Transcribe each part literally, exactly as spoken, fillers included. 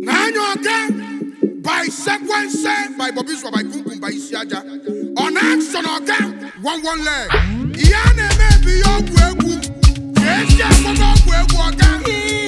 Nanyoga by sequence by Bobby by Kukum by Siaja. On action again, one one leg. Yane may be your wegu. Yes, yes, I'm not wegu again.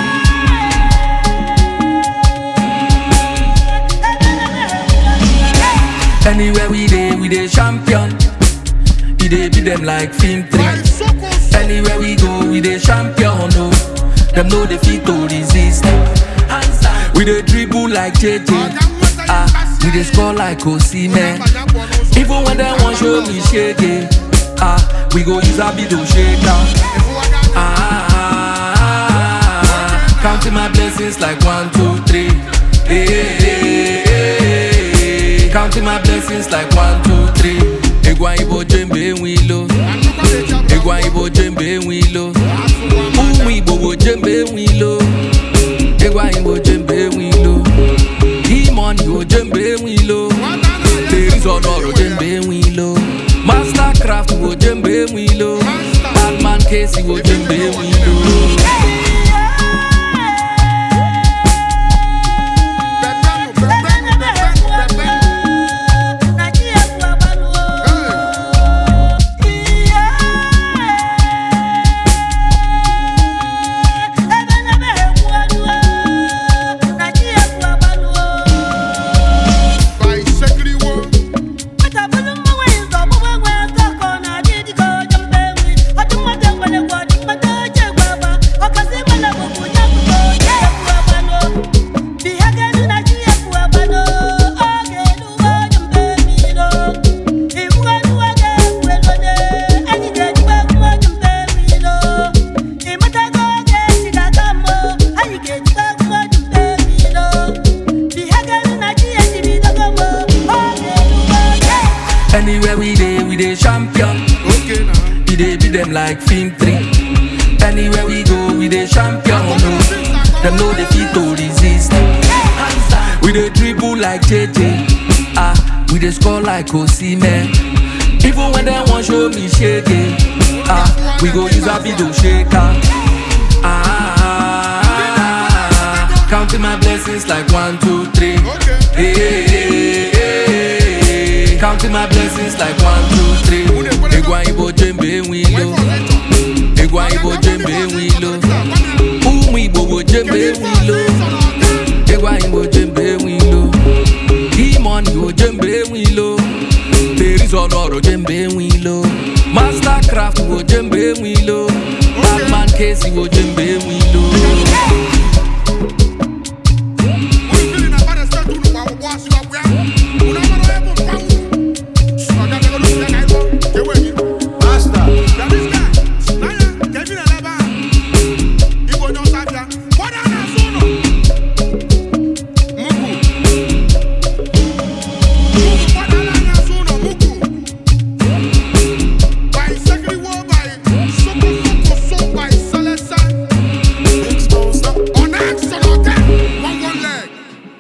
Anywhere we dey, we dey champion. We dey beat them like film three. Anywhere we go, we dey champion. No, them no defeat to resist. We dey dribble like J J. Ah, we dey score like Osimhen. Even when they want show me shake it, ah, we go use a bit to shake down. Ah, ah, ah, counting my blessings like one, two, three. Hey, hey, hey, hey. Counting my blessings like one, two, three. Egwa ibo jembe wilo. Egwa ibo jembe wilo. Umu ibo bo jembe wilo. Egwa ibo jembe wilo. Demon ibo jembe wilo. There is honor jembe wilo. Mastercraft ibo jembe wilo. Batman case ibo jembe wilo. Anywhere we dey, we dey champion. Okay, now. We dey beat them like film three. Anywhere we go, we dey champion. No, them no defeat to resist. We dey dribble like J J. Ah, we dey score like Osimhen. Even when they want show me shake it, ah, we go use a video shaker. Ah, ah, ah, counting my blessings like one, two, three. Hey, hey, hey, hey. Counting my blessings like one, two, three. Egwa ibo jembe wilo. Egwa ibo jembe wilo. Umu ibo bo jembe wilo. Egwa ibo jembe wilo. Demon ibo jembe wilo. There is honor jembe wilo. Mastercraft ibo jembe wilo. Batman case ibo jembe